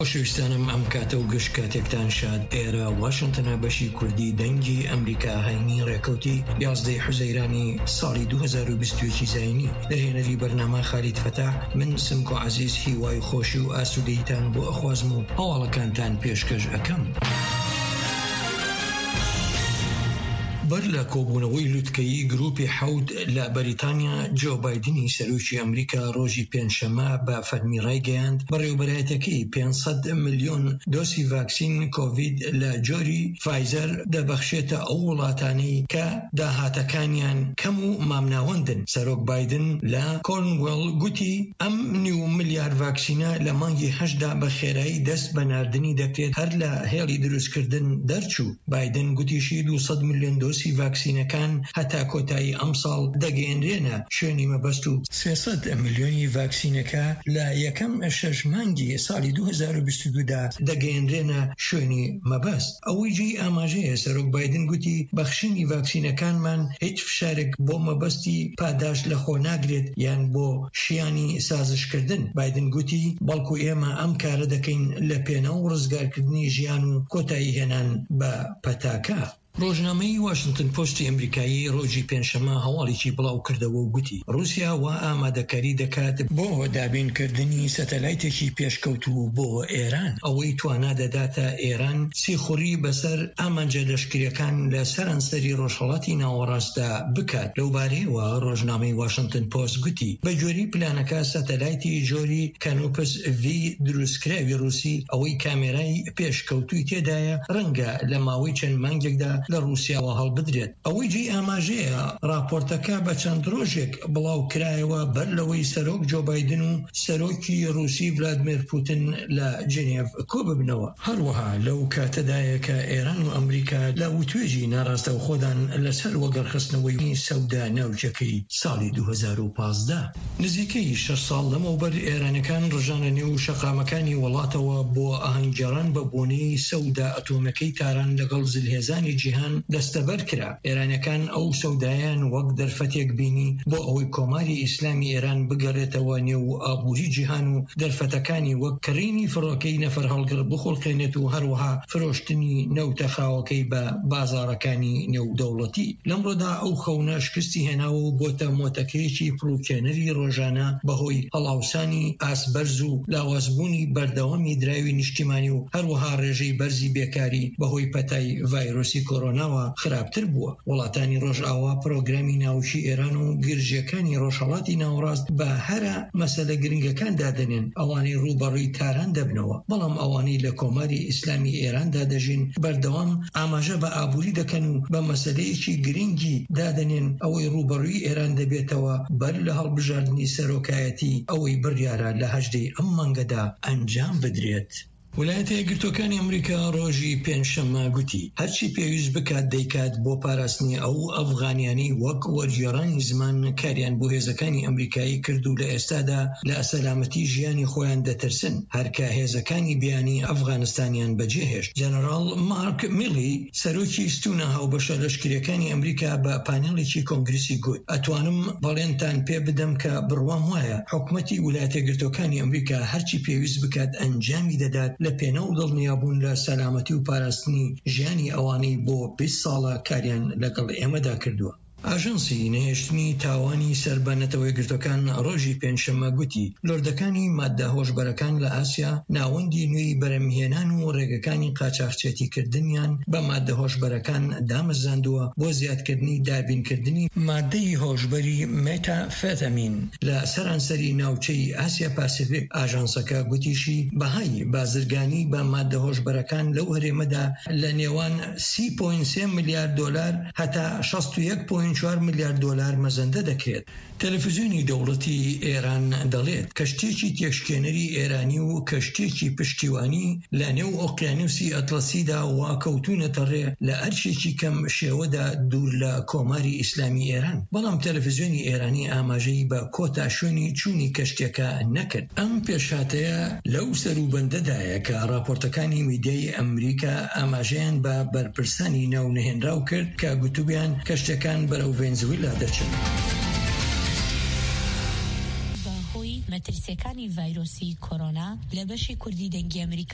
خۆشەویستانم ئەم کاتە و گشت کاتێکتان شاد. ئێرە واشنتنە بەشی کوردی دەنگی ئەمریکا هەینی ڕێکەوتی 11 حوزەیرانی ساڵی 2021 زاینی. دەرهێنەری بەرنامە خالید فتاح، من سمکۆ عەزیز هیوای خۆشی و ئاسوودەیتان بۆ ئەخوازم و هەواڵەکانتان پێشکەش ئەکەم. بەر لە کۆبوونەوەی لوتکەیی گروپی حەوت لە بەریتانیا، جۆ بایدنی سەرۆکی ئەمریکا ڕۆژی پێنجشەمە بە فەرمی ڕایگەیاند بەڕێوەبەرایەتەکەی 500 ملیۆن دۆسی ڤاکسین کۆڤید لە جۆری فایزەر دەبەخشێتە ئەو وڵاتانەی کە داهاتەکانیان کەم و مامناوەندن. سەرۆک بایدن لە کۆرنوێڵ گوتی ئەم 9 ملیار ڤاکسینە لە مانگی 8دا بە خێرایی دەست بە ناردنی دەکرێت هەر لە هێڵی دروستکردن دەرچوو. بایدن گوتیشی 200 ملیۆن دۆسی ڤاکسینەکان هەتا کۆتایی ئەم ساڵ دەگەێنرێنە شوێنی مەبەست و 300 ملیۆنی ڤاکسینەکە لە یەکەم 6 مانگی ساڵی 2022دا دەگەێنرێنە شوێنی مەبەست. ئەوەی جێی ئاماژەیە. سەرۆک بایدن گوتی بەخشینی ڤاکسینەکانمان هیچ فشارێک بۆ مەبەستی پاداش لەخۆ ناگرێت یان بۆ شیانی سازشکردن. بایدن گوتی بەڵکو ئێمە ئەم کارە دەکەین لە پێناو ڕزگارکردنی ژیان و کۆتایی هێنان بە پەتاکە. ڕۆژنامەی واشنتن پۆستی ئەمریکایی ڕۆژی پێنجشەمە هەواڵێکی بڵاو کردەوە و گوتی ڕووسیا وا ئامادەکاری دەکات بۆ دابینکردنی سەتەلایتێکی پێشکەوتوو بۆ ئێران. ئەوەی توانا دەداتە ئێران سیخوڕی بەسەر ئامانجە لەشکریەکان لە سەرانسەری ڕۆژهەڵاتی ناوەڕاستدا بکات. لەوبارەیەوە ڕۆژنامەی واشنتن پۆست گوتی بە جۆری پلانەکە سەتەلایتی جۆری کانوپس ڤی دروستکراوی ڕووسی ئەوەی کامێرای پێشکەوتووی تێدایە ڕەنگە لە ماوەی چەند مانگێکدا لە ڕووسیاوە هەڵبدرێت. ئەوەی جێی ئاماژەیە راپۆرتەکە بە چەند ڕۆژێک بڵاو کرایەوە بەر لەوەی سەرۆک جۆ بایدن و سەرۆکی ڕووسی ڤلادیمیر پوتین لە جنێڤ کۆ ببنەوە. هەروەها لەو کاتەدایە کە ئێران و ئەمریکا لە وتوێژی ناڕاستە خۆدان لەسەر وەگەڕخستنەوەی سەودا ناوچەکەی ساڵی 2015. نزیکەی 6 ساڵ لەمەوبەر ئێرانەکان ڕژانە نێو شەقامەکانی وڵاتەوە بۆ ئاهەنگگێڕان بە بۆنەی سەودا ئەتۆمەکەی تاران لەگەڵ زلهێزانی جیهان دەستەبەر کرا. ئێرانەکان ئەو سەودایان وەک دەرفەتێک بینی بۆ ئەوەی کۆماری ئیسلامی ئێران بگەڕێتەوە نێو ئابووری جیهان و دەرفەتەکانی وەک کڕینی فڕۆکەی نەفەر هەڵگر بخۆڵقێنێت و هەروەها فرۆشتنی نەوتەخاوەکەی بە بازاڕەکانی نێودەوڵەتی. لەمڕۆدا ئەو خەونە شکستی هێناوە و بۆتە مۆتەکەیەکی فڕوکێنەری ڕۆژانە بەهۆی هەڵاوسانی ئاسبەرز و لاوازبوونی بەردەوامی دراوی نیشتیمانی و هەروەها ڕێژەی بەرزی بێکاری بەهۆی پەتای ڤایرۆسی کۆرۆناوە خراپتر بووە. وڵاتانی ڕۆژئاوا پرۆگرامی ناوچی ئێران و گرژیەکانی ڕۆژهەڵاتی ناوەڕاست بە هەرە مەسەلە گرنگەکان دادەنێن. ئەوانەی ڕوبەڕووی تاران دەبنەوە، بەڵام ئەوانەی لە کۆماری ئیسلامی ئێراندا دەژین بەردەوام ئاماژە بە ئابووری دەکەن و بە مەسەلەیەکی گرنگی دادەنێن ئەوەی ڕوبەڕووی ئێران دەبێتەوە بەر لە هەڵبژاردننی سەرۆکایەتی ئەوەی بڕیارە لە 8 ئەم مانگەدا ئەنجام بدرێت. ویلایەتە یەکگرتووەکانی ئەمریکا ڕۆژی پێنجشەمە گوتی هەرچی پێویست بکات دەیکات بۆ پاراستنی ئەو ئەفغانیانی وەک وەرگێڕانی زمان کاریان بۆ هێزەکانی ئەمریکایی کرد و لە ئێستادا لە سەلامەتی ژیانی خۆیان دەترسن هەرکە هێزەکانی بیانی ئەفغانستانیان بەجێهێشت. جەنەڕاڵ مارک میلی سەرۆکی ستونە هاوبەشە لەشکریەکانی ئەمریکا بە پانێڵێکی کۆنگرسی گوت ئەتوانم بەڵێنتان پێ بدەم کە بڕوام وایە حکومەتی ویلایەتە یەکگرتووەکانی ئەمریکا هەرچی پێویست بکات ئەنجامی دەدات لە پێنە و دڵنیابوون لە سەلامەتی و پاراستنی ژیانی ئەوانەی بۆ 20 ساڵە کاریان لەگەڵ ئێمەدا کردووە. ئاژەنسی نەهێشتنی تاوانی سەربانەتەوە یەکگرتوەکان ڕۆژی پێنجشەمە گوتی لۆردەکانی ماددە هۆشبەرەکان لە ئاسیا ناوەندی نوێی بەرەمهێنان و ڕێگەکانی قاچاقچێتیکردنیان بە ماددە هۆشبەرەکان دامەزاندووە بۆ زیادکردنی دابینکردنی ماددەی هۆشبەری مێتافێتەمین لە سەرانسەری ناوچەی ئاسیا پاسیفیک. ئاژەنسەکە گوتیشی بەهای بازرگانی بە ماددە هۆشبەرەکان لەو هەرێمەدا لە نێوان 30.3 میلیارد دۆلار هەتا 61.4 میلیارد دۆلار مەزەندە دەکرێت. تەلەڤیزیۆنی دەوڵەتی ئێران دەڵێت کەشتێکی تێکشکێنەری ئێرانی و کەشتێکی پشتیوانی لە نێو ئۆقیانوسی ئەتلەسیدا واکەوتونەتە ڕێ لە ئەرشێکی کەم شێوەدا دوور لە کۆماری ئیسلامی ئێران. بەڵام تەلەڤیزیۆنی ئێرانی ئاماژەی بە کۆتا شوێنی چوونی کەشتێکە نەکرد. ئەم پێشاتەیە لەو سەروبەندەدایە کە راپۆرتەکانی میدیای ئەمریکا ئاماژەیان بە بەرپرسانی ناو نەهێنراو کرد کە گوتوبیان کەشتەکان بەرەو ڤێنزوێلا دەچن. مەترسیەکانی ڤایرۆسی کۆرۆنا لە بەشی کوردی دەنگی ئەمریکا